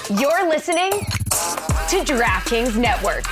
You're listening to DraftKings Network.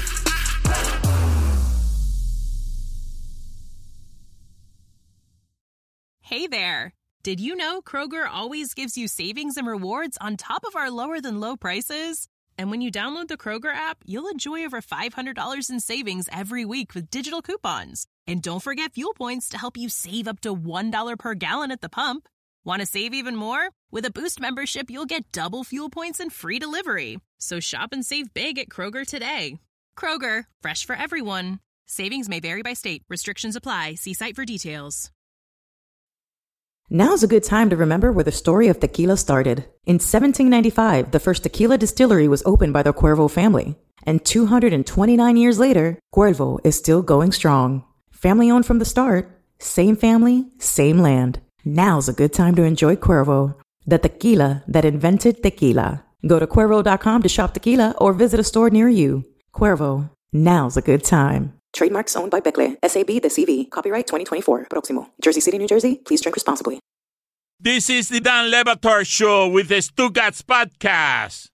Hey there. Did you know Kroger always gives you savings and rewards on top of our lower than low prices? And when you download the Kroger app, you'll enjoy over $500 in savings every week with digital coupons. And don't forget fuel points to help you save up to $1 per gallon at the pump. Want to save even more? With a Boost membership, you'll get double fuel points and free delivery. So shop and save big at Kroger today. Kroger, fresh for everyone. Savings may vary by state. Restrictions apply. See site for details. Now's a good time to remember where the story of tequila started. In 1795, the first tequila distillery was opened by the Cuervo family. And 229 years later, Cuervo is still going strong. Family owned from the start, same family, same land. Now's a good time to enjoy Cuervo, the tequila that invented tequila. Go to Cuervo.com to shop tequila or visit a store near you. Cuervo, now's a good time. Trademarks owned by Becle, SAB the CV. Copyright 2024. Próximo. Jersey City, New Jersey. Please drink responsibly. This is the Dan Le Batard Show with the Stugats Podcast.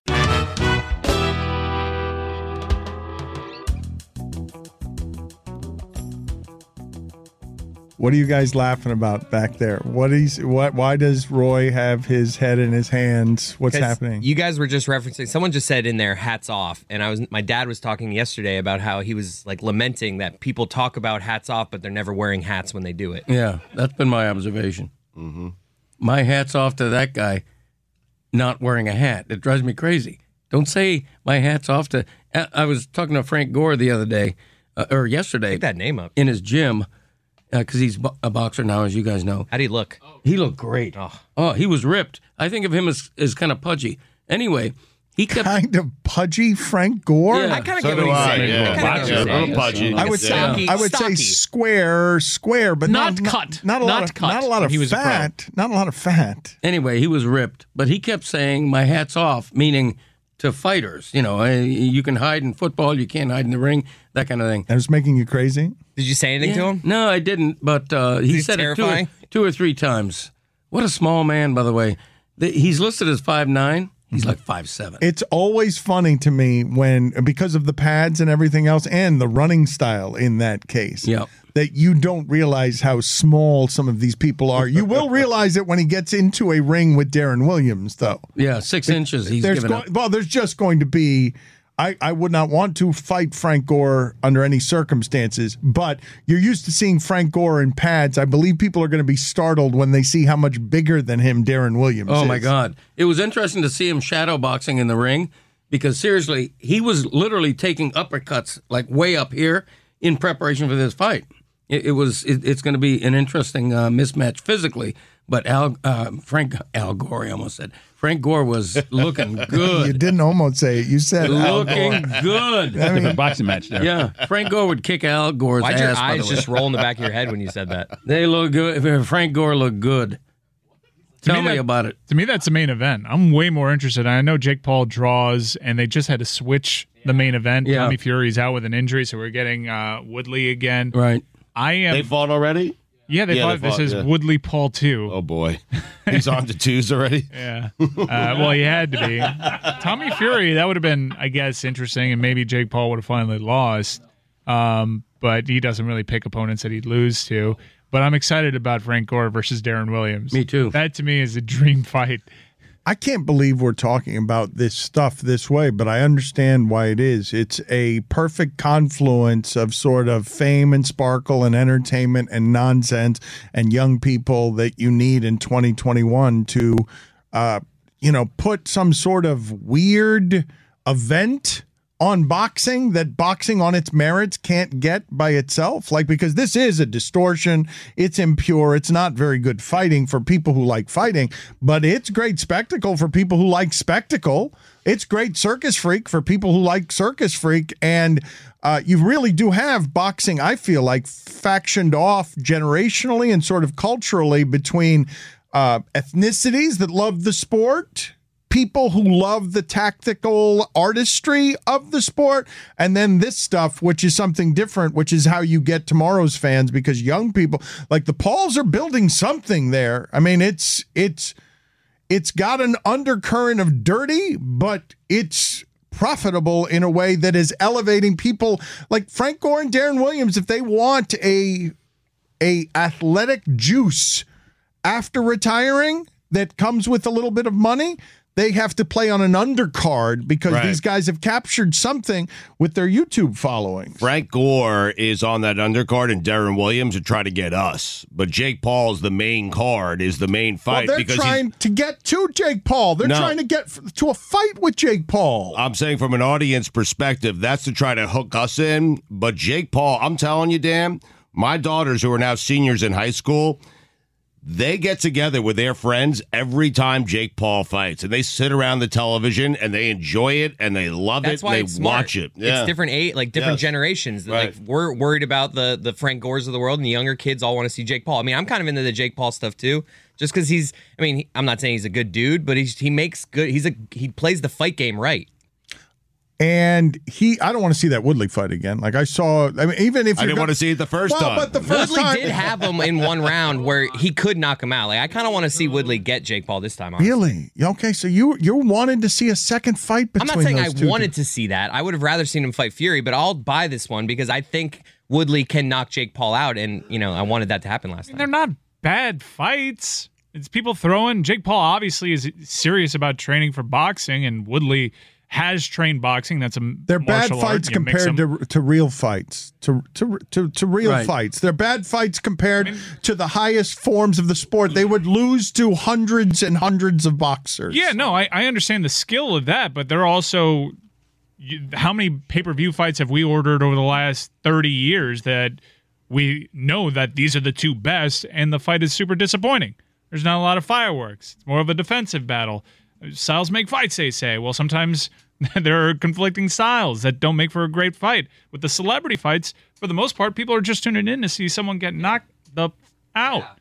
What are you guys laughing about back there? Why does Roy have his head in his hands? What's happening? You guys were just referencing, someone just said in there, hats off. And my dad was talking yesterday about how he was like lamenting that people talk about hats off, but they're never wearing hats when they do it. Yeah, that's been my observation. Mm-hmm. My hat's off to that guy not wearing a hat. It drives me crazy. Don't say my hat's off to... I was talking to Frank Gore the other day, or yesterday. Pick that name up. In his gym. Because he's a boxer now, as you guys know. How did he look? He looked great. Oh, he was ripped. I think of him as kind of pudgy. Anyway, he kept... Kind of pudgy, Frank Gore? Yeah, I kind of get what he's saying. A little pudgy. I would say square, but not cut. Not a lot of fat. Not a lot of fat. Anyway, he was ripped. But he kept saying, my hat's off, meaning to fighters. You know, you can hide in football, you can't hide in the ring, that kind of thing. That was making you crazy? Did you say anything to him? No, I didn't, but he said terrifying? it two or three times. What a small man, by the way. He's listed as 5'9". He's like 5'7". It's always funny to me because of the pads and everything else and the running style in that case, that you don't realize how small some of these people are. You will realize it when he gets into a ring with Darren Williams, though. Yeah, 6 inches he's given up. Well, there's just going to be... I would not want to fight Frank Gore under any circumstances, but you're used to seeing Frank Gore in pads. I believe people are going to be startled when they see how much bigger than him Darren Williams is. Oh, my God. It was interesting to see him shadow boxing in the ring because, seriously, he was literally taking uppercuts like way up here in preparation for this fight. It's going to be an interesting mismatch physically, but Frank Gore was looking good. You didn't almost say it. You said looking good. I mean, boxing match there. Yeah, Frank Gore would kick Al Gore's ass. Why'd your eyes just roll in the back of your head when you said that? They look good. Frank Gore looked good. Tell me about it. To me, that's the main event. I'm way more interested. I know Jake Paul draws, and they just had to switch the main event. Yeah. Tommy Fury's out with an injury, so we're getting Woodley again. Right. They fought already? Yeah, they fought. This is Woodley Paul 2. Oh, boy. He's on to 2s already? Yeah. Well, he had to be. Tommy Fury, that would have been, I guess, interesting, and maybe Jake Paul would have finally lost. But he doesn't really pick opponents that he'd lose to. But I'm excited about Frank Gore versus Darren Williams. Me too. That, to me, is a dream fight. I can't believe we're talking about this stuff this way, but I understand why it is. It's a perfect confluence of sort of fame and sparkle and entertainment and nonsense and young people that you need in 2021 to, put some sort of weird event on boxing that boxing on its merits can't get by itself. Because this is a distortion. It's impure. It's not very good fighting for people who like fighting, but it's great spectacle for people who like spectacle. It's great circus freak for people who like circus freak. And you really do have boxing, I feel like, factioned off generationally and sort of culturally between ethnicities that love the sport, people who love the tactical artistry of the sport, and then this stuff, which is something different, which is how you get tomorrow's fans, because young people, like the Pauls, are building something there. I mean, it's it's got an undercurrent of dirty, but it's profitable in a way that is elevating people like Frank Gore and Darren Williams. If they want a athletic juice after retiring that comes with a little bit of money, they have to play on an undercard because these guys have captured something with their YouTube followings. Frank Gore is on that undercard, and Darren Williams are trying to get us. But Jake Paul's the main card, is the main fight. Well, they're because trying to get to Jake Paul. They're trying to get to a fight with Jake Paul. I'm saying from an audience perspective, that's to try to hook us in. But Jake Paul, I'm telling you, Dan, my daughters who are now seniors in high school, they get together with their friends every time Jake Paul fights, and they sit around the television and they enjoy it and they love That's it. Why And it's they smart. watch it. It's different different generations. Right. Like we're worried about the Frank Gores of the world, and the younger kids all want to see Jake Paul. I mean, I'm kind of into the Jake Paul stuff too, just because I'm not saying he's a good dude, but he makes good. He plays the fight game right. And I don't want to see that Woodley fight again. Like I saw, even if I didn't want to see it the first time. But the first Woodley time, did have him in one round where he could knock him out. Like I kind of want to see Woodley get Jake Paul this time. Honestly. Really? Okay, so you wanted to see a second fight between I'm not saying those two. I wanted to see that. I would have rather seen him fight Fury, but I'll buy this one because I think Woodley can knock Jake Paul out, and I wanted that to happen last time. They're not bad fights. It's people throwing. Jake Paul obviously is serious about training for boxing, and Woodley has trained boxing. That's they're bad fights compared to real fights. To real fights. They're bad fights compared to the highest forms of the sport. They would lose to hundreds and hundreds of boxers. Yeah, no, I understand the skill of that, but they're also how many pay-per-view fights have we ordered over the last 30 years that we know that these are the two best, and the fight is super disappointing? There's not a lot of fireworks. It's more of a defensive battle. Styles make fights, they say. Well, sometimes there are conflicting styles that don't make for a great fight. With the celebrity fights, for the most part, people are just tuning in to see someone get knocked the out. Yeah.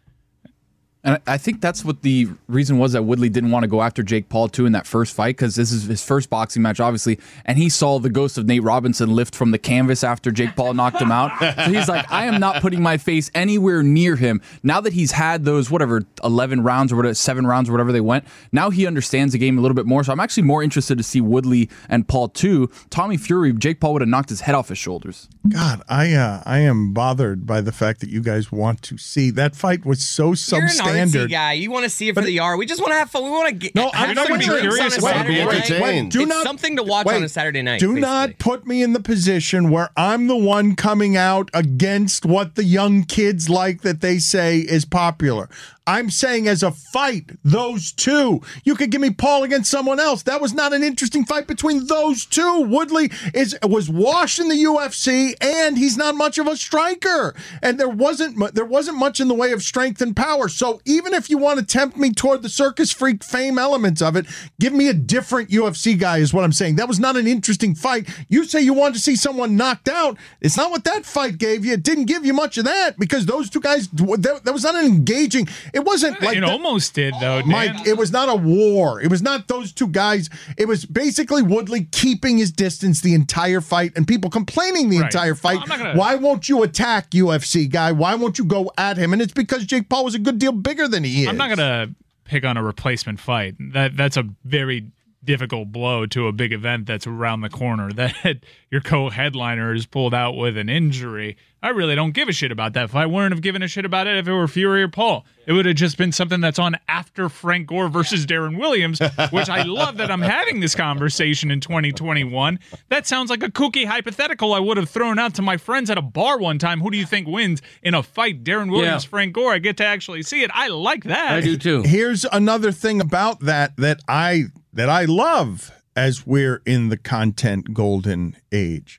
And I think that's what the reason was that Woodley didn't want to go after Jake Paul, too, in that first fight, because this is his first boxing match, obviously, and he saw the ghost of Nate Robinson lift from the canvas after Jake Paul knocked him out. So he's like, I am not putting my face anywhere near him. Now that he's had those, 11 rounds or whatever, 7 rounds or whatever they went, now he understands the game a little bit more. So I'm actually more interested to see Woodley and Paul, too. Tommy Fury, Jake Paul would have knocked his head off his shoulders. God, I am bothered by the fact that you guys want to see. That fight was so substandard. You're an artsy guy. You want to see it for the art. We just want to have fun. We want to get. No, I'm not going to be curious about it. It's something to watch on a Saturday night. Do not put me in the position where I'm the one coming out against what the young kids like that they say is popular. I'm saying as a fight, those two. You could give me Paul against someone else. That was not an interesting fight between those two. Woodley was washed in the UFC, and he's not much of a striker. And there wasn't much in the way of strength and power. So even if you want to tempt me toward the circus freak fame elements of it, give me a different UFC guy is what I'm saying. That was not an interesting fight. You say you wanted to see someone knocked out. It's not what that fight gave you. It didn't give you much of that because those two guys, that was not an engaging. It wasn't like it almost did, though, Dan. Mike, it was not a war. It was not those two guys. It was basically Woodley keeping his distance the entire fight and people complaining the entire fight. Why won't you attack UFC guy? Why won't you go at him? And it's because Jake Paul was a good deal bigger than he is. I'm not going to pick on a replacement fight. That's a very difficult blow to a big event that's around the corner. That your co-headliner is pulled out with an injury. I really don't give a shit about that fight. Wouldn't have given a shit about it if it were Fury or Paul. It would have just been something that's on after Frank Gore versus Darren Williams, which I love that I'm having this conversation in 2021. That sounds like a kooky hypothetical I would have thrown out to my friends at a bar one time. Who do you think wins in a fight? Darren Williams, Frank Gore. I get to actually see it. I like that. I do too. Here's another thing about that I love as we're in the content golden age.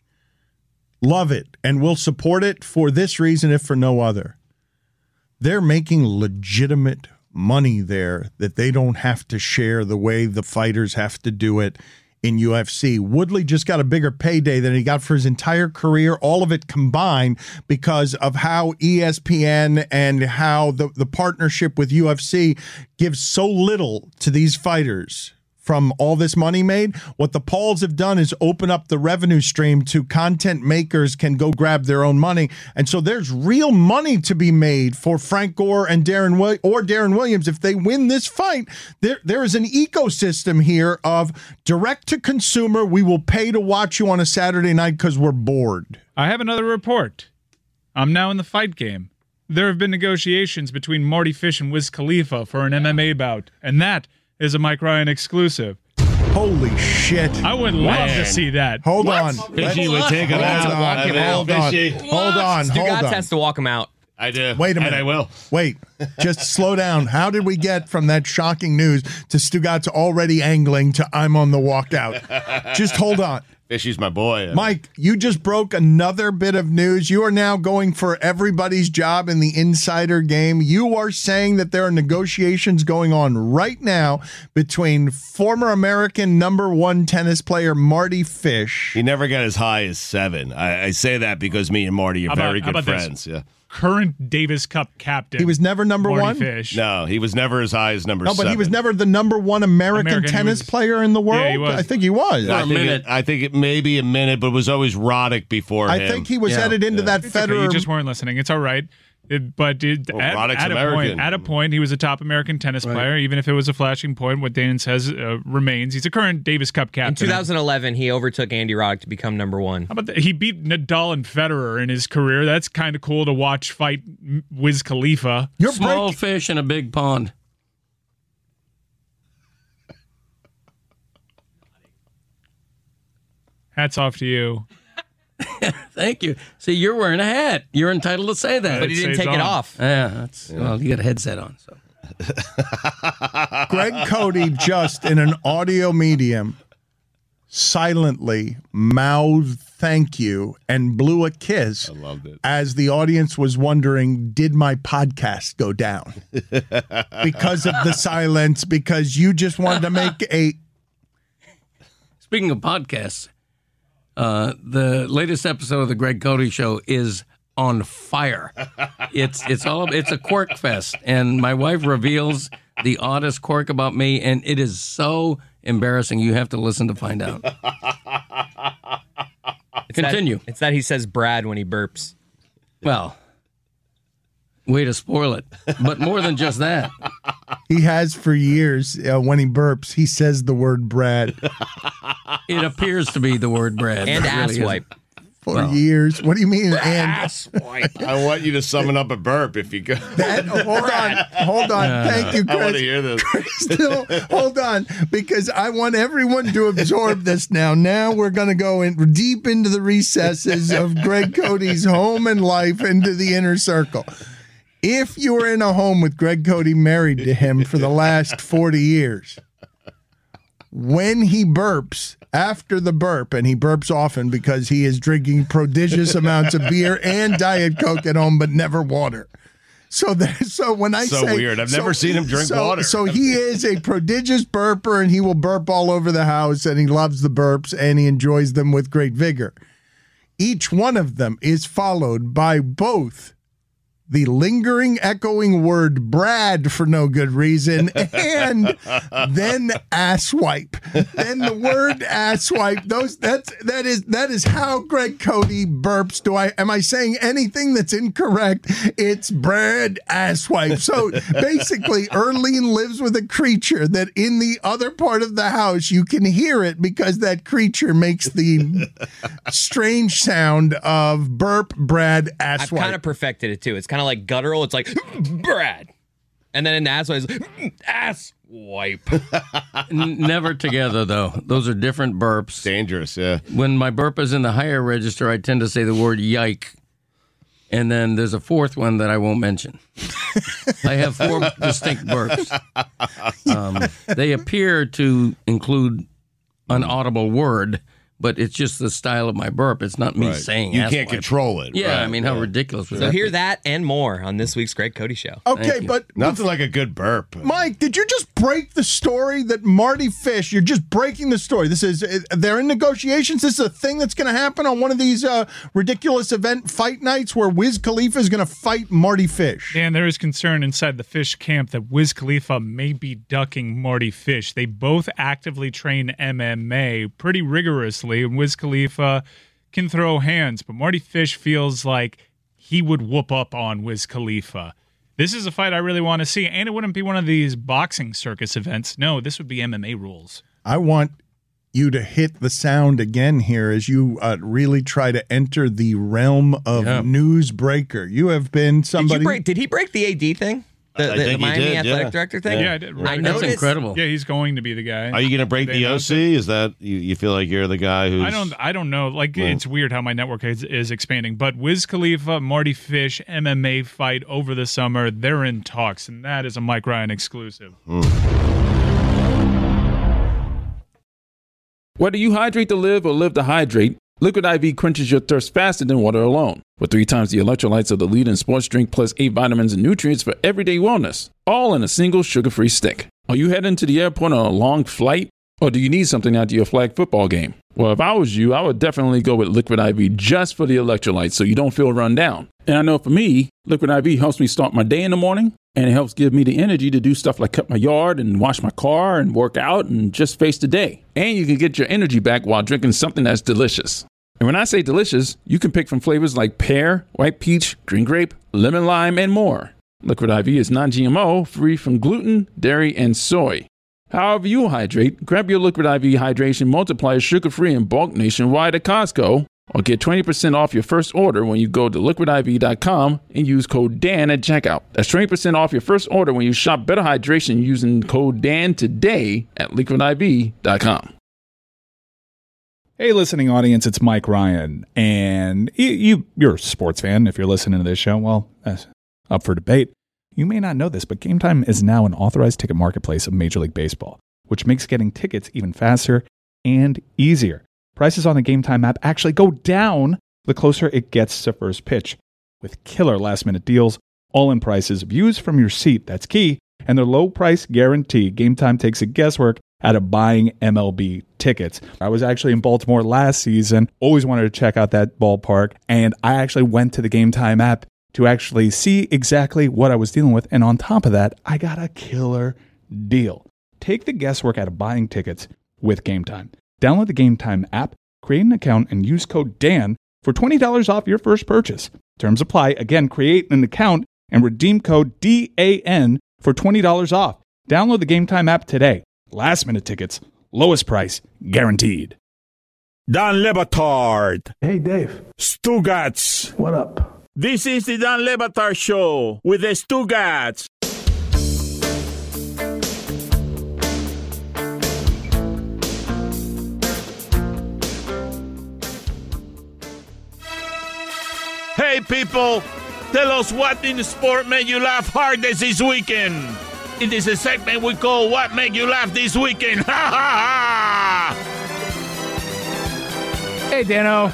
Love it, and we'll support it for this reason, if for no other. They're making legitimate money there that they don't have to share the way the fighters have to do it in UFC. Woodley just got a bigger payday than he got for his entire career, all of it combined, because of how ESPN and how the partnership with UFC gives so little to these fighters from all this money made. What the Pauls have done is open up the revenue stream to content makers can go grab their own money. And so there's real money to be made for Frank Gore and Darren Williams. If they win this fight, there is an ecosystem here of direct to consumer. We will pay to watch you on a Saturday night because we're bored. I have another report. I'm now in the fight game. There have been negotiations between Marty Fish and Wiz Khalifa for an MMA bout, and that is a Mike Ryan exclusive. Holy shit. I would love to see that. Hold on. Fishy would take him out. Hold on. Stugotz has to walk him out. I do. Wait a minute. And I will. Wait. Just slow down. How did we get from that shocking news to Stugotz already angling to I'm on the walkout? Just hold on. Fishy's my boy. Mike, you just broke another bit of news. You are now going for everybody's job in the insider game. You are saying that there are negotiations going on right now between former American #1 tennis player Marty Fish. He never got as high as 7. I say that because me and Marty are very good friends. Yeah. Current Davis Cup captain. He was never number Marty one? Fish. No, he was never as high as number 7. No, but he was never the #1 American tennis player in the world? Yeah, he was. I think he was. I think it may be a minute, but it was always Roddick before him. I think he was headed into that It's Federer. okay, you just weren't listening. It's all right. At a point, he was a top American tennis player. Even if it was a flashing point, what Dan says remains. He's a current Davis Cup captain. In 2011, he overtook Andy Roddick to become #1. How about that? He beat Nadal and Federer in his career. That's kind of cool to watch fight Wiz Khalifa. You're small fish in a big pond. Hats off to you. Thank you. See, you're wearing a hat. You're entitled to say that. But he didn't take it off. Yeah, well, you got a headset on. So, Greg Cody just in an audio medium silently mouthed thank you and blew a kiss. I loved it. As the audience was wondering, did my podcast go down? Because of the silence, because you just wanted to make a... Speaking of podcasts, the latest episode of the Greg Cody Show is on fire. It's a quirk fest, and my wife reveals the oddest quirk about me, and it is so embarrassing. You have to listen to find out. Continue. It's that he says Brad when he burps. Well, way to spoil it. But more than just that. He has for years. When he burps, he says the word Brad. It appears to be the word Brad. And but it really asswipe. For years. What do you mean? And I want you to summon up a burp if you go. Hold on. Thank you, Chris. I want to hear this. Still, hold on, because I want everyone to absorb this now. Now we're going to go in deep into the recesses of Greg Cody's home and life, into the inner circle. If you were in a home with Greg Cody married to him for the last 40 years, when he burps, after the burp, and he burps often because he is drinking prodigious amounts of beer and Diet Coke at home, but never water. So when I say... So weird. I've never seen him drink water. So he is a prodigious burper, and he will burp all over the house, and he loves the burps, and he enjoys them with great vigor. Each one of them is followed by both the lingering, echoing word Brad for no good reason, and then asswipe. Then the word asswipe. That is how Greg Cody burps. Am I saying anything that's incorrect? It's Brad asswipe. So basically, Erlene lives with a creature that in the other part of the house you can hear it because that creature makes the strange sound of burp, Brad, asswipe. I've kind of perfected it too. It's kind of like guttural. It's like Brad, and then in the asswipe, it's ass wipe. Never together though. Those are different burps. Dangerous. Yeah. When my burp is in the higher register, I tend to say the word yike, and then there's a fourth one that I won't mention. I have 4 distinct burps. They appear to include an audible word, but it's just the style of my burp. It's not me saying you ass can't wipe. control it. Yeah, right, I mean, how ridiculous was So that? hear that and more on this week's Greg Cody Show. Okay, but Nothing like a good burp. Mike, did you just break the story that Marty Fish, you're just breaking the story. They're in negotiations. This is a thing that's going to happen on one of these ridiculous event fight nights where Wiz Khalifa is going to fight Marty Fish. And there is concern inside the Fish camp that Wiz Khalifa may be ducking Marty Fish. They both actively train MMA pretty rigorously, and Wiz Khalifa can throw hands, but Marty Fish feels like he would whoop up on Wiz Khalifa. This is a fight I really want to see, and it wouldn't be one of these boxing circus events. No, this would be MMA rules. I want you to hit the sound again here as you really try to enter the realm of newsbreaker. You have been somebody... Did he break the AD thing? The Miami athletic director thing? Yeah, I did. I That's noticed. incredible. Yeah, he's going to be the guy. Are you going to break They the announced OC? Is that you feel like you're the guy who's? I don't know. Like, it's weird how my network is expanding. But Wiz Khalifa, Marty Fish, MMA fight over the summer. They're in talks, and that is a Mike Ryan exclusive. Whether you hydrate to live or live to hydrate, Liquid IV quenches your thirst faster than water alone. With 3 times the electrolytes of the leading sports drink plus 8 vitamins and nutrients for everyday wellness, all in a single sugar-free stick. Are you heading to the airport on a long flight? Or do you need something after your flag football game? Well, if I was you, I would definitely go with Liquid IV just for the electrolytes so you don't feel run down. And I know for me, Liquid IV helps me start my day in the morning, and it helps give me the energy to do stuff like cut my yard and wash my car and work out and just face the day. And you can get your energy back while drinking something that's delicious. And when I say delicious, you can pick from flavors like pear, white peach, green grape, lemon lime, and more. Liquid IV is non-GMO, free from gluten, dairy, and soy. However you hydrate, grab your Liquid IV Hydration Multiplier sugar-free in bulk nationwide at Costco, or get 20% off your first order when you go to liquidiv.com and use code DAN at checkout. That's 20% off your first order when you shop Better Hydration using code DAN today at liquidiv.com. Hey, listening audience, it's Mike Ryan, and you're a sports fan if you're listening to this show. Well, that's up for debate. You may not know this, but Game Time is now an authorized ticket marketplace of Major League Baseball, which makes getting tickets even faster and easier. Prices on the Game Time app actually go down the closer it gets to first pitch. With killer last-minute deals, all-in prices, views from your seat, that's key, and their low price guarantee, Game Time takes the guesswork out of buying MLB tickets. I was actually in Baltimore last season, always wanted to check out that ballpark, and I actually went to the Game Time app to actually see exactly what I was dealing with, and on top of that, I got a killer deal. Take the guesswork out of buying tickets with Game Time. Download the Game Time app, create an account, and use code DAN for $20 off your first purchase. Terms apply. Again, create an account and redeem code DAN for $20 off. Download the Game Time app today. Last minute tickets, lowest price, guaranteed. Dan Le Batard. Hey, Dave. Stugats. What up? This is the Dan Le Batard Show with the Stugats. Hey, people. Tell us what in the sport made you laugh hardest this weekend. It is a segment we call What Made You Laugh This Weekend. Ha ha ha! Hey, Dano.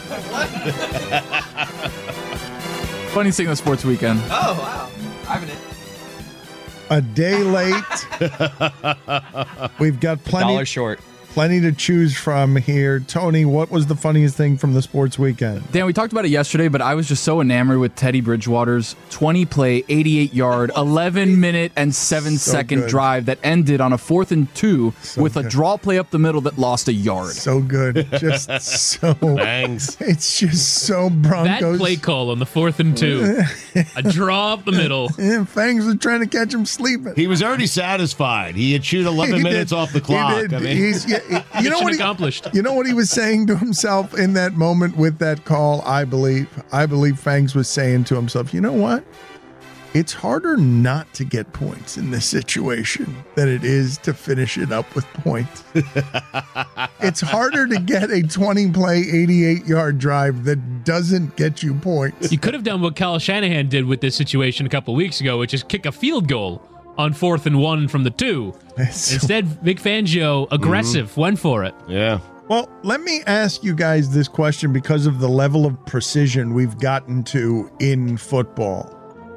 Funny thing in the sports weekend. Oh, wow. I haven't. A day late. We've got $1 short. Plenty to choose from here. Tony, what was the funniest thing from the sports weekend? Dan, we talked about it yesterday, but I was just so enamored with Teddy Bridgewater's 20-play, 88-yard, 11-minute, and 7-second drive that ended on a 4th and 2 with a draw play up the middle that lost a yard. So good. Just so... Bangs. It's just so Broncos. That play call on the 4th and 2. A draw up the middle. Yeah, Fangs was trying to catch him sleeping. He was already satisfied. He had chewed 11 minutes off the clock. He did. I mean, you know what accomplished. You know what he was saying to himself in that moment with that call? I believe Fangs was saying to himself, you know what? It's harder not to get points in this situation than it is to finish it up with points. It's harder to get a 20-play, 88-yard drive that doesn't get you points. You could have done what Kyle Shanahan did with this situation a couple weeks ago, which is kick a field goal on 4th and 1 from the 2. Instead, Vic Fangio, aggressive, went for it. Yeah. Well, let me ask you guys this question because of the level of precision we've gotten to in football.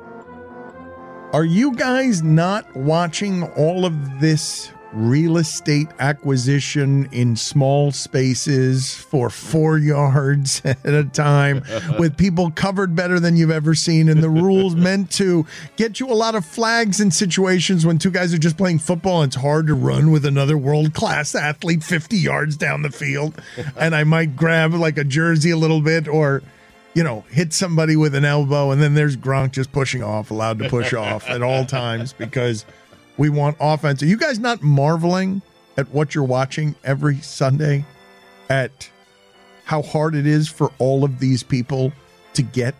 Are you guys not watching all of this real estate acquisition in small spaces for 4 yards at a time with people covered better than you've ever seen, and the rules meant to get you a lot of flags in situations when two guys are just playing football and it's hard to run with another world-class athlete 50 yards down the field, and I might grab like a jersey a little bit or hit somebody with an elbow, and then there's Gronk just pushing off, allowed to push off at all times because we want offense. Are you guys not marveling at what you're watching every Sunday, at how hard it is for all of these people to get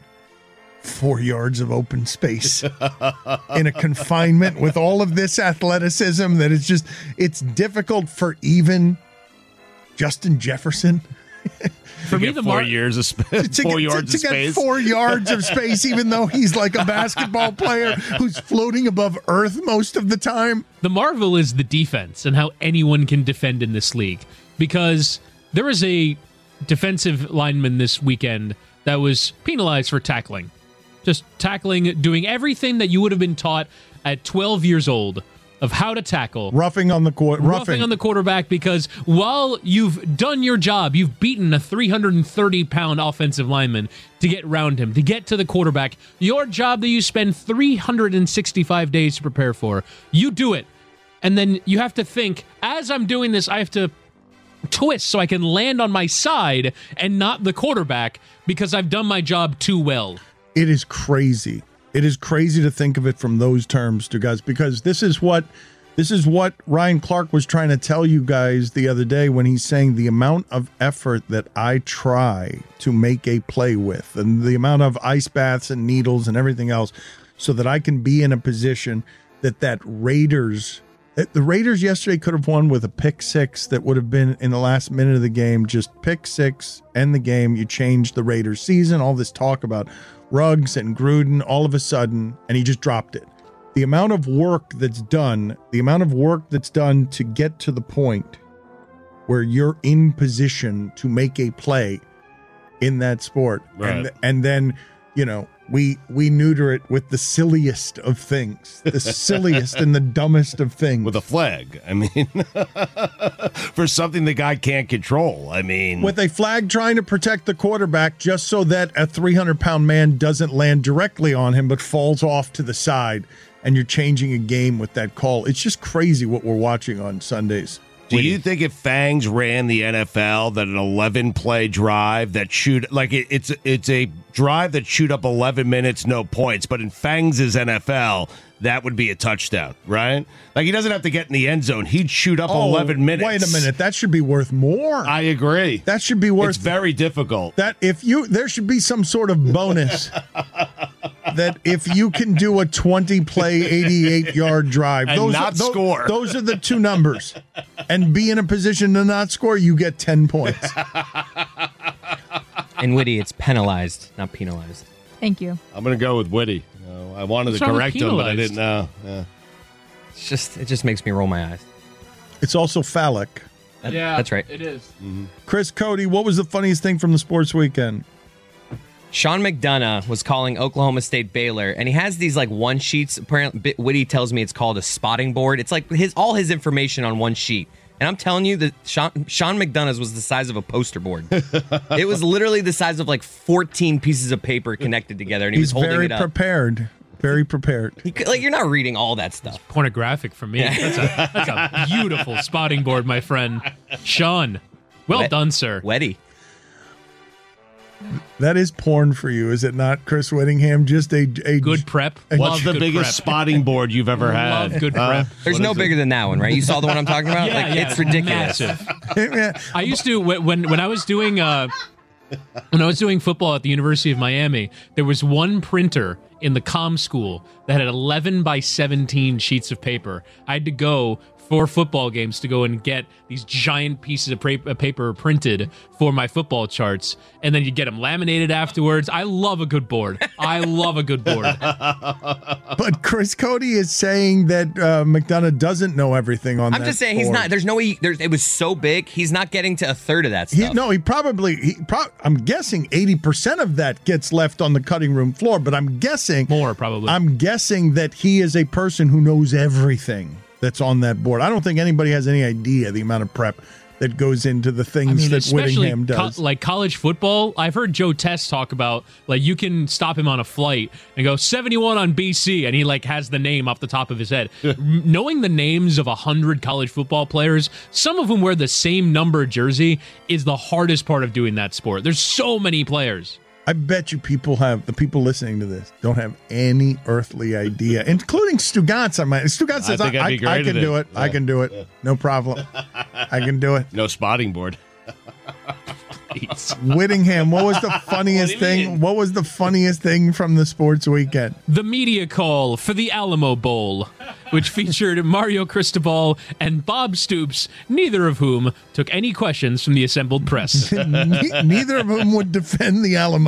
4 yards of open space in a confinement with all of this athleticism that it's difficult for even Justin Jefferson? For me, the 4 years of space, 4 yards of space. To get 4 yards of space, even though he's like a basketball player who's floating above earth most of the time. The marvel is the defense and how anyone can defend in this league. Because there was a defensive lineman this weekend that was penalized for tackling. Just tackling, doing everything that you would have been taught at 12 years old of how to tackle. Roughing on the quarterback, because while you've done your job, you've beaten a 330-pound offensive lineman to get around him, to get to the quarterback. Your job that you spend 365 days to prepare for, you do it. And then you have to think, as I'm doing this, I have to twist so I can land on my side and not the quarterback because I've done my job too well. It is crazy. It is crazy to think of it from those terms, to guys, because this is what Ryan Clark was trying to tell you guys the other day when he's saying the amount of effort that I try to make a play with and the amount of ice baths and needles and everything else so that I can be in a position that the Raiders yesterday could have won with a pick six that would have been in the last minute of the game. Just pick six, end the game. You change the Raiders season, all this talk about Ruggs and Gruden all of a sudden, and he just dropped it. The amount of work that's done to get to the point where you're in position to make a play in that sport. Right. And then, we neuter it with the silliest of things, the silliest and the dumbest of things. With a flag. I mean, for something the guy can't control. I mean, with a flag trying to protect the quarterback just so that a 300-pound man doesn't land directly on him but falls off to the side, and you're changing a game with that call. It's just crazy what we're watching on Sundays. Do you think if Fangs ran the NFL, that an 11-play drive that shoot it's a drive that shoot up 11 minutes, no points, but in Fangs' NFL, that would be a touchdown, right? Like, he doesn't have to get in the end zone. He'd shoot up 11 minutes. Wait a minute. That should be worth more. I agree. That should be worth. It's very difficult. There should be some sort of bonus that if you can do a 20-play, 88-yard drive, and score. Those are the two numbers. And be in a position to not score, you get 10 points. And Witty, it's penalized, not penalized. Thank you. I'm going to go with Witty. I wanted to correct him, but I didn't know. Yeah. It just makes me roll my eyes. It's also phallic. That's right. It is. Mm-hmm. Chris Cody, what was the funniest thing from the sports weekend? Sean McDonough was calling Oklahoma State Baylor, and he has these like one sheets. Apparently, Witty tells me it's called a spotting board. It's like all his information on one sheet. And I'm telling you that Sean McDonough's was the size of a poster board. It was literally the size of like 14 pieces of paper connected together, and he was holding it up. Very prepared. You're not reading all that stuff. It's pornographic for me. Yeah. That's a beautiful spotting board, my friend. Sean, well done, sir. Wetty. That is porn for you, is it not, Chris Whittingham? Just a good prep. What's the biggest spotting board you've ever had? Love good prep. There's no bigger than that one, right? You saw the one I'm talking about? It's ridiculous. Massive. I used to when I was doing football at the University of Miami, there was one printer in the comm school that had 11 by 17 sheets of paper. I had to go for football games to go and get these giant pieces of paper printed for my football charts, and then you get them laminated afterwards. I love a good board. I love a good board. But Chris Cody is saying that McDonough doesn't know everything on that I'm just saying he's board. not. There's no way. It was so big. He's not getting to a third of that stuff. I'm guessing 80% of that gets left on the cutting room floor, but I'm guessing more probably. I'm guessing that he is a person who knows everything that's on that board. I don't think anybody has any idea the amount of prep that goes into the things that Whittingham does. Like college football, I've heard Joe Test talk about, like, you can stop him on a flight and go 71 on BC, and he like has the name off the top of his head. Knowing the names of 100 college football players, some of whom wear the same number jersey, is the hardest part of doing that sport. There's so many players. I bet you the people listening to this don't have any earthly idea, including Stugatz. Stugatz says, I can do it. I can do it. No problem. I can do it. No spotting board. Whittingham, what was the funniest thing? What was the funniest thing from the sports weekend? The media call for the Alamo Bowl, which featured Mario Cristobal and Bob Stoops, neither of whom took any questions from the assembled press. Neither of whom would defend the Alamo.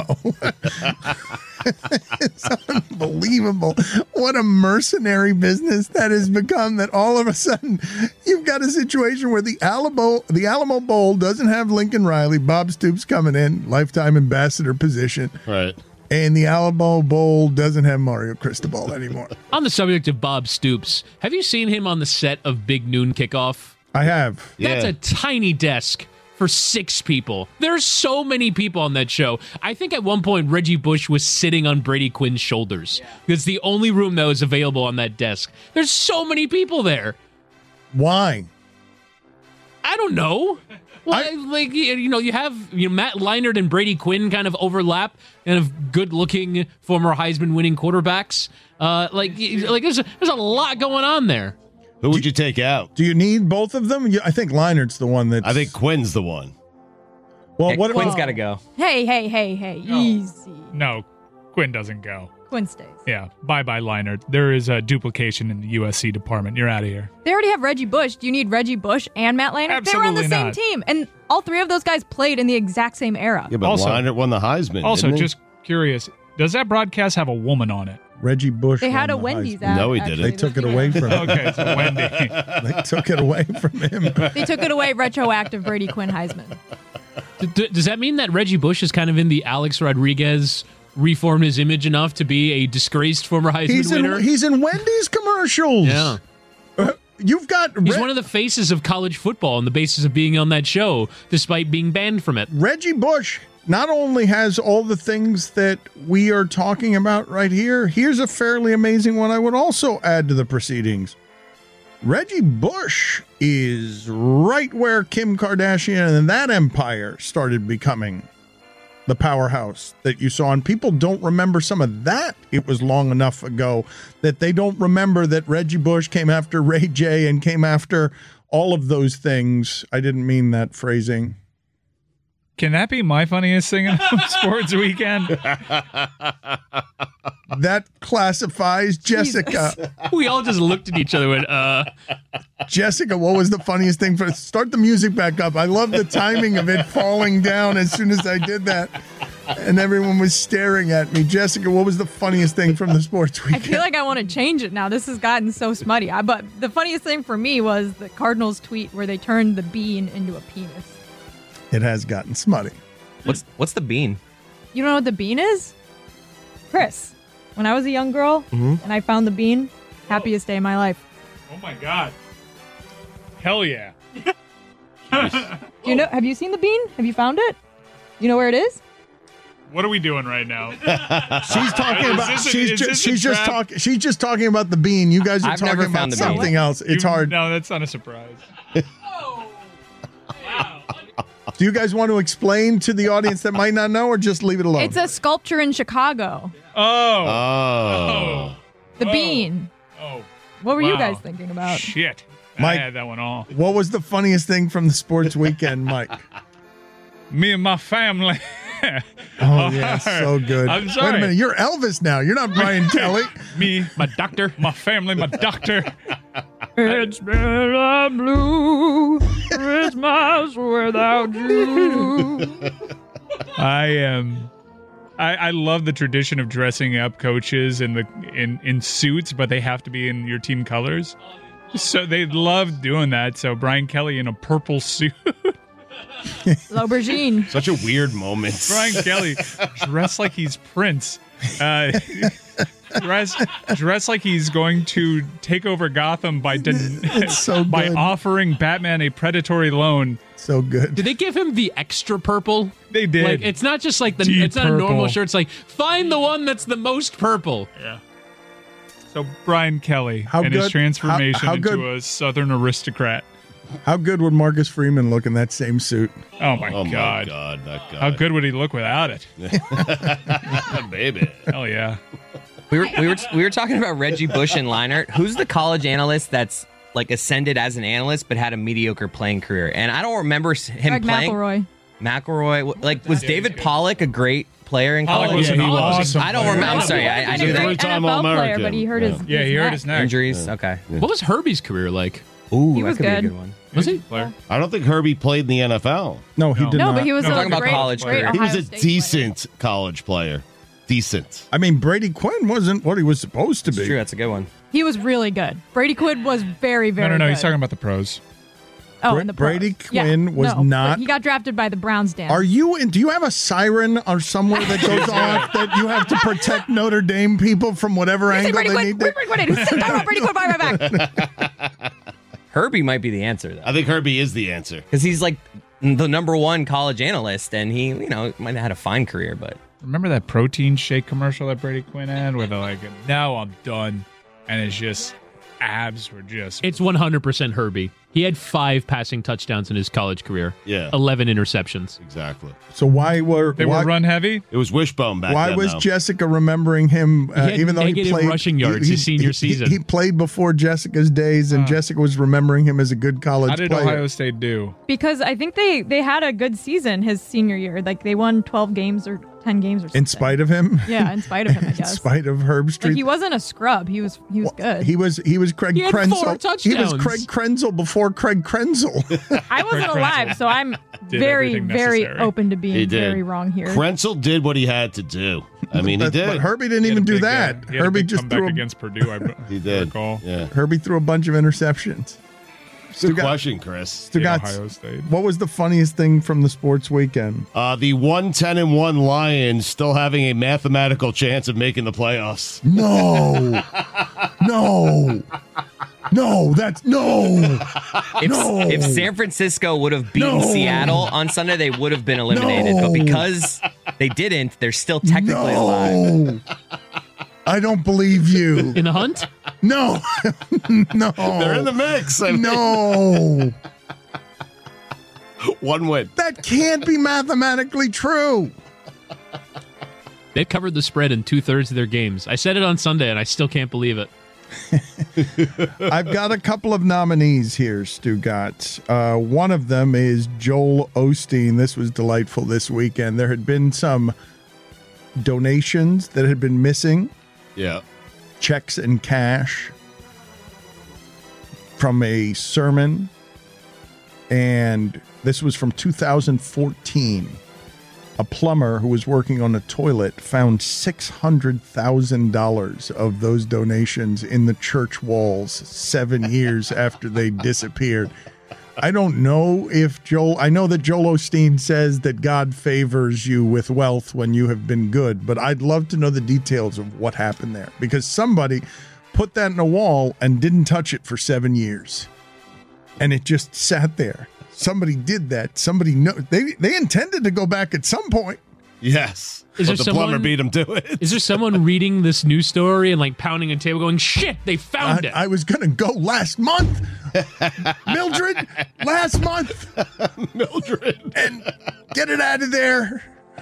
It's unbelievable. What a mercenary business that has become, that all of a sudden you've got a situation where the Alamo Bowl doesn't have Lincoln Riley, Bob Stoops coming in, lifetime ambassador position. Right. And the Alamo Bowl doesn't have Mario Cristobal anymore. On the subject of Bob Stoops, have you seen him on the set of Big Noon Kickoff? I have. That's a tiny desk for 6 people. There's so many people on that show. I think at one point Reggie Bush was sitting on Brady Quinn's shoulders. It's the only room that was available on that desk. There's so many people there. Why? I don't know. Well, you have Matt Leinart and Brady Quinn kind of overlap, kind of good-looking former Heisman-winning quarterbacks. There's a lot going on there. Who would you take out? Do you need both of them? I think Leinart's the one that. I think Quinn's the one. Well, Quinn's got to go. Hey, easy. No, Quinn doesn't go. Quinn stays. Yeah, bye-bye, Leinart. There is a duplication in the USC department. You're out of here. They already have Reggie Bush. Do you need Reggie Bush and Matt Leinart? Absolutely they were on the same not. team, and all 3 of those guys played in the exact same era. Yeah, but Also- Leinart won the Heisman. Also, didn't he? just curious, does that broadcast have a woman on it? Reggie Bush. They had won a the Wendy's Heisman. ad. No, he actually, didn't. They took it away from him. Okay, it's Wendy. They took it away from him. They took it away retroactive Brady Quinn Heisman. Does that mean that Reggie Bush is kind of in the Alex Rodriguez, reformed his image enough to be a disgraced former Heisman winner? He's in Wendy's commercials. Yeah. You've got. He's one of the faces of college football on the basis of being on that show, despite being banned from it. Reggie Bush not only has all the things that we are talking about right here, here's a fairly amazing one I would also add to the proceedings. Reggie Bush is right where Kim Kardashian and that empire started becoming the powerhouse that you saw. And people don't remember some of that. It was long enough ago that they don't remember that Reggie Bush came after Ray J and came after all of those things. I didn't mean that phrasing. Can that be my funniest thing in the sports weekend? That classifies Jessica. We all just looked at each other and Jessica, what was the funniest thing? Start the music back up. I love the timing of it falling down as soon as I did that. And everyone was staring at me. Jessica, what was the funniest thing from the sports weekend? I feel like I want to change it now. This has gotten so smutty. But the funniest thing for me was the Cardinals tweet where they turned the bean into a penis. It has gotten smutty. What's the bean? You don't know what the bean is? Chris, when I was a young girl and I found the bean, happiest day of my life. Oh my God. Hell yeah. Do you know? Have you seen the bean? Have you found it? You know where it is? What are we doing right now? She's talking about. She's just talking about the bean. You guys are I've never talking found about the bean. something else. It's hard. No, that's not a surprise. Do you guys want to explain to the audience that might not know, or just leave it alone? It's a sculpture in Chicago. Oh. The bean. Oh. What were you Wow. guys thinking about? Shit. Mike, I had that one all. What was the funniest thing from the sports weekend, Mike? Me and my family. Oh, yeah, so good. I'm sorry. Wait a minute, you're Elvis now. You're not Brian Kelly. Me, my doctor, my family, my doctor. It's been a blue Christmas without you. I love the tradition of dressing up coaches in suits, but they have to be in your team colors. So they love doing that. So Brian Kelly in a purple suit. L'aubergine. Such a weird moment. Brian Kelly dressed like he's Prince. Dressed like he's going to take over Gotham by by offering Batman a predatory loan. So good. Did they give him the extra purple? They did. Like, it's not just like Deep it's not a normal purple. shirt. It's like, find the one that's the most purple. Yeah. So Brian Kelly How and his good- transformation how into good- a Southern aristocrat. How good would Marcus Freeman look in that same suit? Oh my Oh god! my God, that guy. How good would he look without it? Baby. Hell yeah! We were talking about Reggie Bush and Leinart. Who's the college analyst that's like ascended as an analyst but had a mediocre playing career? And I don't remember him Greg playing. McElroy. Like, was David Pollock a great player in Pollock college? was an awesome I don't player. remember. I'm sorry. I knew that. Great NFL player, but he hurt his Yeah, he hurt his neck. Injuries. Okay. What was Herbie's career like? Ooh, He that was could be a good. good one. Was he? Player. I don't think Herbie played in the NFL. No, he did No, not. but he was No, a talking about great, college great career. He was Ohio a State decent college player. Decent. I mean, Brady Quinn wasn't what he was supposed to It's be. true. That's a good one. player. He was really good. Brady Quinn was very, very No. good. He's talking about the pros. Oh, and the pros. Brady Yeah, Quinn was no, not- but he got drafted by the Browns, Dan. Are you in? Do you have a siren or somewhere that goes off that you have to protect Notre Dame people from whatever Say angle Brady they Quinn. need to? Brady Quinn. Who's talking about Brady Quinn? Bye, back. Herbie might be the answer though, I think Herbie is the answer. because he's like the number one college analyst, and he, might have had a fine career, but Remember that protein shake commercial that Brady Quinn had, where they're like, "Now I'm done," and it's just abs were just. It's 100% Herbie. He had 5 passing touchdowns in his college career. Yeah. 11 interceptions. Exactly. So why were They why, were run heavy. It was Wishbone back why then. was though. Jessica remembering him? He had Even though he negative played rushing yards his senior season. he played before Jessica's days, and Jessica was remembering him as a good college How did player. Ohio State do? Because I think they had a good season his senior year. Like they won 12 games or 10 games or something. In spite of him? Yeah, in spite of him, I In guess. spite of Herb Street? Like he wasn't a scrub. He was good. He was Craig He had Krenzel. 4 He was touchdowns. Craig Krenzel before Craig Krenzel. I wasn't alive, so I'm Did very, everything very necessary. open to He being did. very wrong here. Krenzel did what he had to do. I mean, he But did. Herbie didn't He had even a do big, that. he had a Herbie big just comeback threw. against Purdue. He did. Recall. Yeah. Herbie threw a bunch of interceptions. Good Stugat- question, Chris. Stugat, Ohio State. what was the funniest thing from the sports weekend? The 1-10-1 Lions still having a mathematical chance of making the playoffs. No, that's no. if San Francisco would have beaten No. Seattle on Sunday, they would have been eliminated. But No. because they didn't, they're still technically alive. No, I don't believe you. In the hunt? No, no, They're in the mix. I mean, no. one win. That can't be mathematically true. They've covered the spread in 2/3 of their games. I said it on Sunday, and I still can't believe it. I've got a couple of nominees here, Stugat. One of them is Joel Osteen. This was delightful this weekend. There had been some donations that had been missing, Yeah. checks and cash from a sermon, and this was from 2014. A plumber who was working on a toilet found $600,000 of those donations in the church walls 7 years after they disappeared. I don't know if I know that Joel Osteen says that God favors you with wealth when you have been good, but I'd love to know the details of what happened there, because somebody put that in a wall and didn't touch it for 7 years. And it just sat there. Somebody did that. Somebody they intended to go back at some point. Yes. Is But there the plumber someone- beat him to it. Is there someone reading this news story and like pounding a table going, shit, they found it? I was going to go last month. Mildred, last month. Mildred. And get it out of there.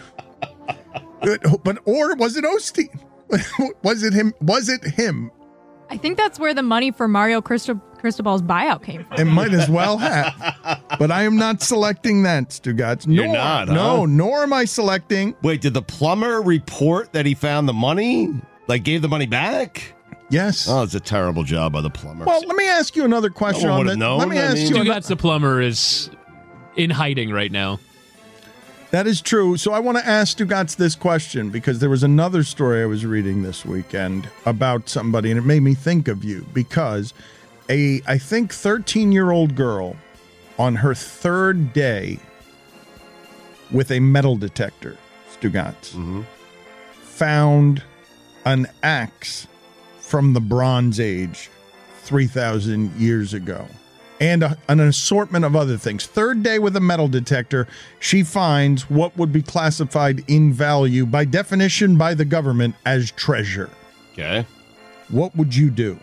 But or was it Osteen? Was it him? Was it him? I think that's where the money for Mario Cristobal's buyout came from. It might as well have. But I am not selecting that, Stugatz. You're not, huh? No, nor am I selecting. Wait, did the plumber report that he found the money? Like, gave the money back? Yes. Oh, it's a terrible job by the plumbers. Well, let me ask you another question No one on would've that. known. Let me ask you. Stugatz the plumber is in hiding right now. That is true. So I want to ask Stugatz this question because there was another story I was reading this weekend about somebody, and it made me think of you because I think 13-year-old girl on her third day with a metal detector, Stugatz, found an axe from the Bronze Age 3,000 years ago. And an assortment of other things. Third day with a metal detector, she finds what would be classified in value by definition by the government as treasure. Okay. What would you do?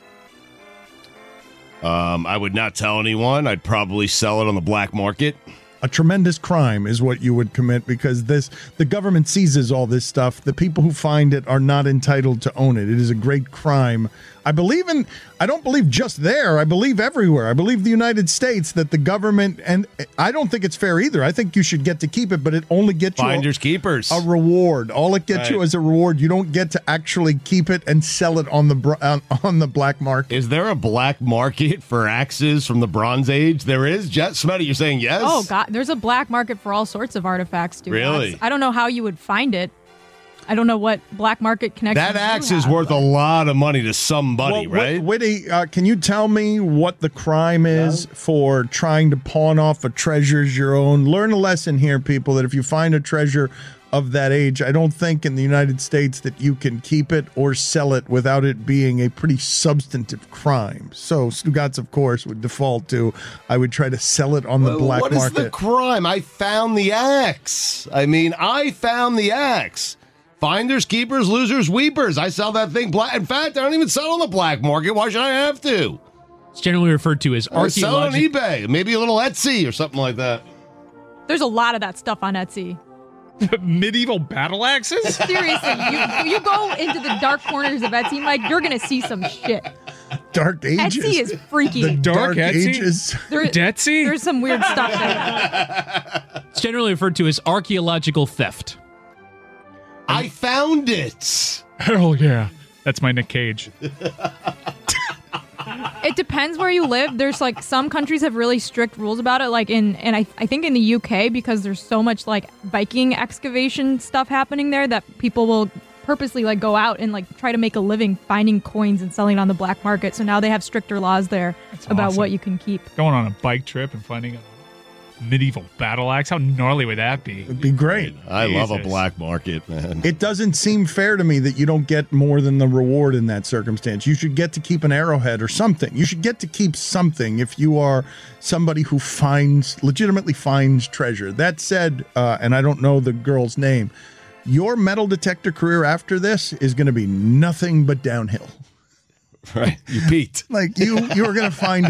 I would not tell anyone. I'd probably sell it on the black market. A tremendous crime is what you would commit because the government seizes all this stuff. The people who find it are not entitled to own it. It is a great crime. I don't believe just there. I believe everywhere. I believe the United States that the government, and I don't think it's fair either. I think you should get to keep it, but it only gets Finders keepers. A reward. All it gets you is a reward. You don't get to actually keep it and sell it on the black market. Is there a black market for axes from the Bronze Age? There is. Smitty, you're saying yes? Oh, God. There's a black market for all sorts of artifacts, dude. Really? I don't know how you would find it. I don't know what black market connections That axe is worth a lot of money to somebody, right? Whitty, can you tell me what the crime is for trying to pawn off a treasure's your own? Learn a lesson here, people, that if you find a treasure of that age, I don't think in the United States that you can keep it or sell it without it being a pretty substantive crime. So Stugatz, of course, would default to, I would try to sell it on the black market. What is the crime? I found the axe. I found the axe. Finders, keepers, losers, weepers. I sell that thing black. In fact, I don't even sell on the black market. Why should I have to? It's generally referred to as I sell it on archaeological. eBay. Maybe a little Etsy or something like that. There's a lot of that stuff on Etsy. Medieval battle axes? Seriously, you go into the dark corners of Etsy, Mike, you're going to see some shit. Dark Ages. Etsy is freaky. The Dark Etsy? Ages. Detsy? There's some weird stuff there. It's generally referred to as archaeological theft. I found it. Hell yeah. That's my Nick Cage. It depends where you live. There's like some countries have really strict rules about it. Like I think in the UK, because there's so much like Viking excavation stuff happening there that people will purposely like go out and like try to make a living finding coins and selling it on the black market. So now they have stricter laws there about what you can keep. Going on a bike trip and finding a medieval battle axe. How gnarly would that be? It'd be great. I love a black market, man. It doesn't seem fair to me that you don't get more than the reward in that circumstance. You should get to keep an arrowhead or something. You should get to keep something if you are somebody who legitimately finds treasure. That said, and I don't know the girl's name, your metal detector career after this is going to be nothing but downhill. Right. You beat. Like you are going to find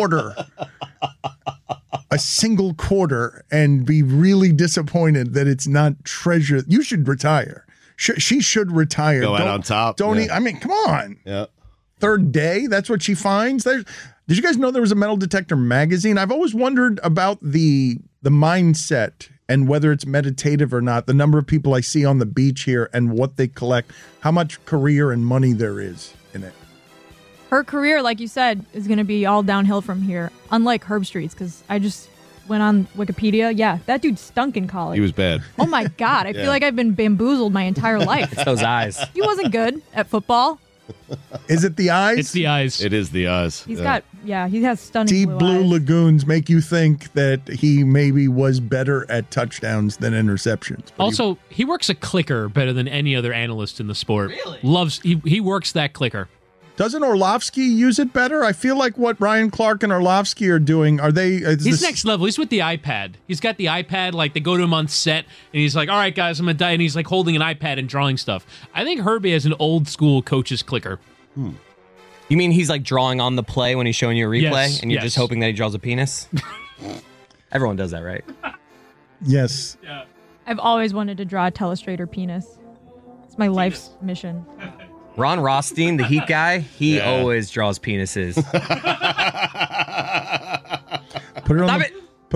a single quarter and be really disappointed that it's not treasure. You should retire. She should retire. Go out on top. Don't yeah. I mean, come on. Yeah. Third day, that's what she finds. Did you guys know there was a metal detector magazine? I've always wondered about the mindset and whether it's meditative or not. The number of people I see on the beach here and what they collect, how much career and money there is in it. Her career, like you said, is going to be all downhill from here, unlike Herbstreit's, because I just went on Wikipedia. Yeah, that dude stunk in college. He was bad. Oh, my God. I feel like I've been bamboozled my entire life. It's those eyes. He wasn't good at football. Is it the eyes? It's the eyes. It is the eyes. He has stunning Deep blue eyes. lagoons make you think that he maybe was better at touchdowns than interceptions. But Also, he works a clicker better than any other analyst in the sport. Really? He works that clicker. Doesn't Orlovsky use it better? I feel like what Ryan Clark and Orlovsky are doing, He's next level. He's with the iPad. He's got the iPad, like they go to him on set, and he's like, all right, guys, I'm going to die. And he's like holding an iPad and drawing stuff. I think Herbie has an old school coach's clicker. You mean he's like drawing on the play when he's showing you a replay, Yes, and you're yes. just hoping that he draws a penis? Everyone does that, right? Yes. Yeah. I've always wanted to draw a telestrator penis. It's my life's mission. Ron Rothstein, the Heat guy, he always draws penises. Put it on Stop the, it! Roll it!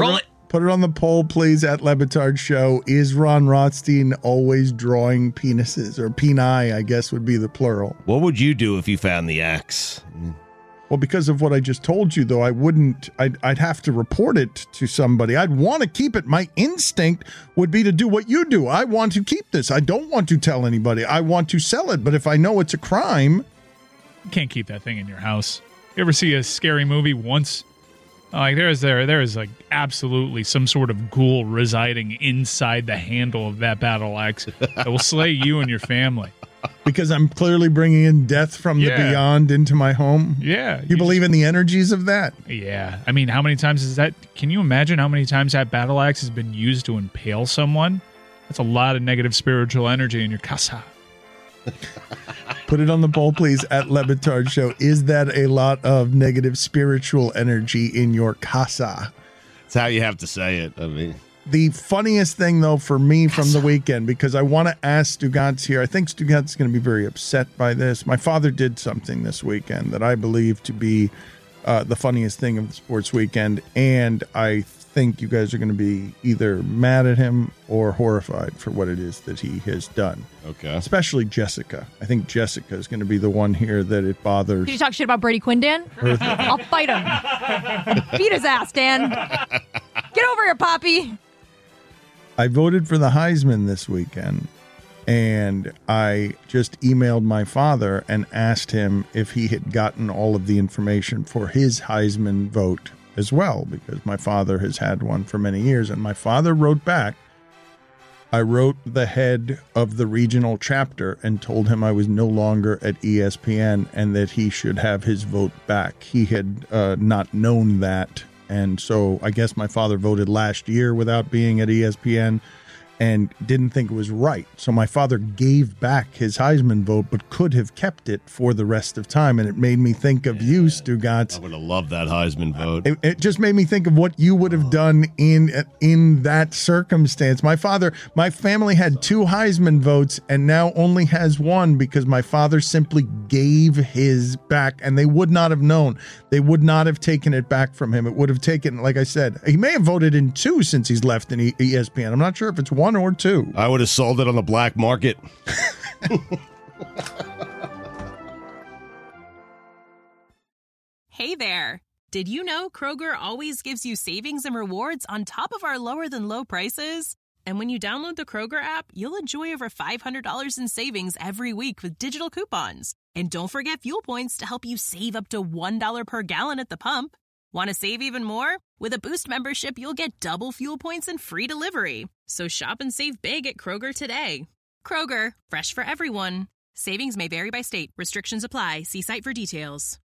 Put it on the poll, please, at Lebitard Show. Is Ron Rothstein always drawing penises? Or peni, I guess, would be the plural. What would you do if you found the X? Well, because of what I just told you, though, I'd have to report it to somebody. I'd want to keep it. My instinct would be to do what you do. I want to keep this. I don't want to tell anybody. I want to sell it. But if I know it's a crime... You can't keep that thing in your house. You ever see a scary movie once? Like there is like absolutely some sort of ghoul residing inside the handle of that battle axe that will slay you and your family. Because I'm clearly bringing in death from the beyond into my home? Yeah. You believe in the energies of that? Yeah. I mean, how many times is that? Can you imagine how many times that battle axe has been used to impale someone? That's a lot of negative spiritual energy in your casa. Put it on the poll, please, at Lebitard Show. Is that a lot of negative spiritual energy in your casa? That's how you have to say it. I mean, the funniest thing, though, for me from the weekend, because I want to ask Stugotz here. I think Stugotz is going to be very upset by this. My father did something this weekend that I believe to be the funniest thing of the sports weekend, and I think you guys are going to be either mad at him or horrified for what it is that he has done. Okay. Especially Jessica. I think Jessica is going to be the one here that it bothers. Did you talk shit about Brady Quinn, Dan? I'll fight him. Beat his ass, Dan. Get over here, Poppy. I voted for the Heisman this weekend, and I just emailed my father and asked him if he had gotten all of the information for his Heisman vote as well, because my father has had one for many years. And my father wrote back, I wrote the head of the regional chapter and told him I was no longer at ESPN and that he should have his vote back. He had not known that. And so I guess my father voted last year without being at ESPN and didn't think it was right. So my father gave back his Heisman vote, but could have kept it for the rest of time. And it made me think of you, Stugotz. I would have loved that Heisman vote. It just made me think of what you would have done in that circumstance. My family had 2 Heisman votes and now only has 1 because my father simply gave his back, and they would not have known. They would not have taken it back from him. It would have taken, like I said, he may have voted in 2 since he's left in ESPN. I'm not sure if it's 1 or 2. I would have sold it on the black market. Hey there. Did you know Kroger always gives you savings and rewards on top of our lower than low prices? And when you download the Kroger app, you'll enjoy over $500 in savings every week with digital coupons. And don't forget fuel points to help you save up to $1 per gallon at the pump. Want to save even more? With a Boost membership, you'll get double fuel points and free delivery. So shop and save big at Kroger today. Kroger, fresh for everyone. Savings may vary by state. Restrictions apply. See site for details.